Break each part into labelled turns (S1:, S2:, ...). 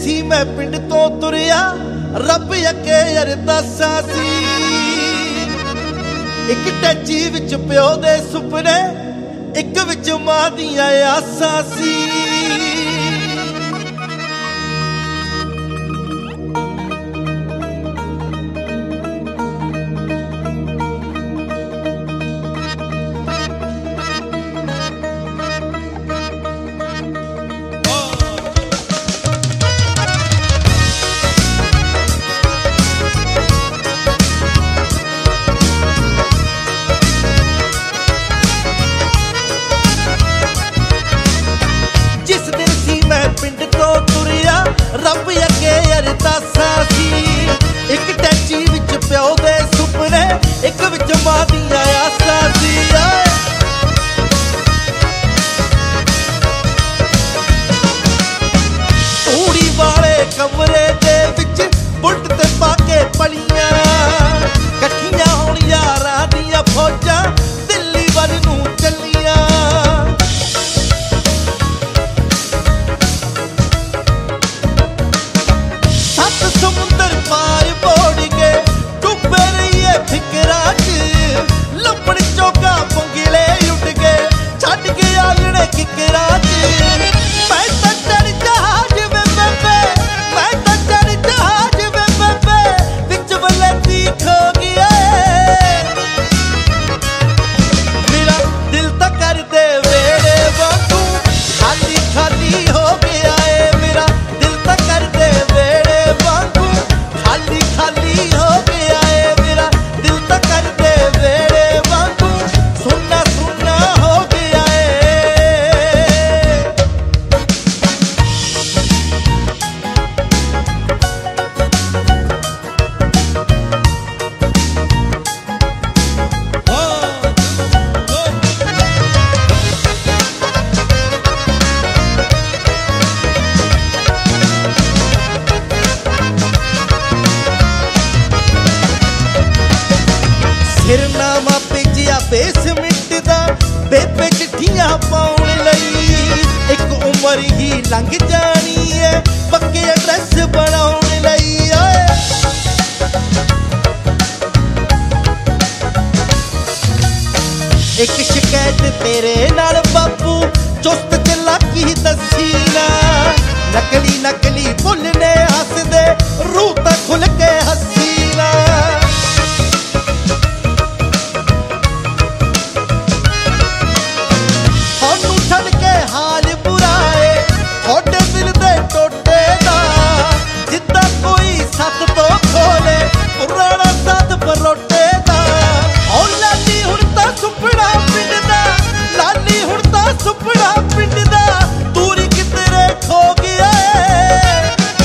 S1: सी मैं पिंड तो तुरिया रब अगे अरदासा सी। एक टैची विच प्यो दे सुपने, एक विच मां दियां आसां सी। रब अगे अरदासा सी। एक टैची विच प्यो दे सुपने, एक विच मां दियां आसां सी। तूड़ी वाले कमरे दे विच बुलट ते पाके पलियां, कट्ठियां होण यारां दियां फौजां दिल्ली वल नूं चलियां। समुंदर पार बोड़ के डूबे रहिए फिकरा च, लपड़ चौका पंगले उठ के छड़ के आलड़े किकरा च। मैं तो चढ़ जहाज में बेबे, मैं तो चढ़ जहाज में बेबे, बिच वले खो गया। मेरा दिल तो कर दे वेड़े वांगू खाली खाली हो गया है। मेरा दिल तो कर दे वेड़े वांगू खाली खाली हो गया है। मेरा दिल तो कर दे वेड़े वांगू सुन्ना सुन्ना हो गया है। सिरनामा भेजिया बेसमिंट दा बेबे चिट्ठियां पाउण लई। एक उम्र ही लंघ जानी है पक्के एड्रैस बनाउण लई। एक शिकायत तेरे नाल बापू चुस्त चलाकी दसी ना। नकली नकली बोलने हसदे रूह तां खुल के हसी ना। हाल बुराए थोड़े दिल दे टोटे दा, जिद्दां कोई सत तो खोले पुराना साथ परोटे दा। ओ लाली हुण तां सुपना पिंड दा, लाली हुण तां सुपना पिंड दा, दूरी किधरे खो गया है।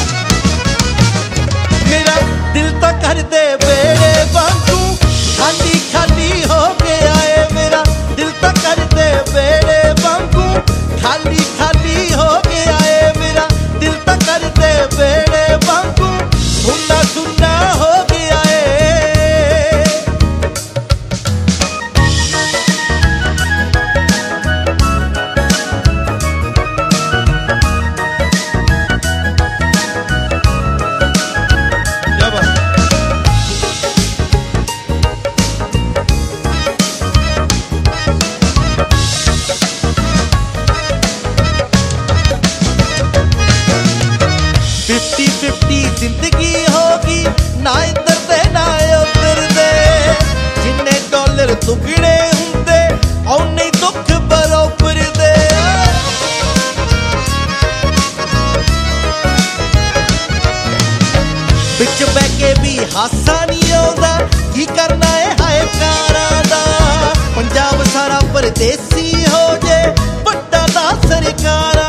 S1: मेरा दिल तो कर दे वेड़े वांगू खाली खाली हो गया है। मेरा दिल तो कर दे वेड़े वांगू खाली खाली हो गया है। मेरा दिल तो कर दे वेड़े वांगू सुन्ना सुन्ना हो गया है। जिंदगी होगी ना इधर दे ना उधर दे, जिन्ने डॉलर दुगने हुंदे औने दुख बरोबर दे। बिच बह के भी हासा नहीं आउंदा, की करना है हाय कारां दा। पंजाब सारा परदेसी हो जे वड्डा दा सरकार